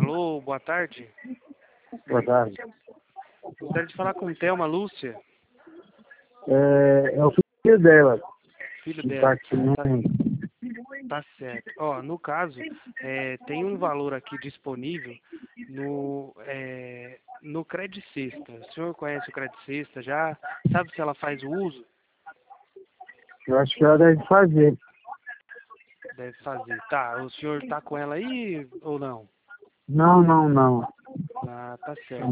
Alô, boa tarde. Boa tarde. Gostaria de falar com Thelma Lúcia, É o filho dela filho que dela. tá aqui no... Tá certo. Ó, no caso, tem um valor aqui disponível no Credit Sexta. O senhor conhece o Credit Sexta já? Sabe se ela faz o uso? Eu acho que ela deve fazer. Deve fazer. Tá, o senhor tá com ela aí ou não? Não. Ah, tá certo.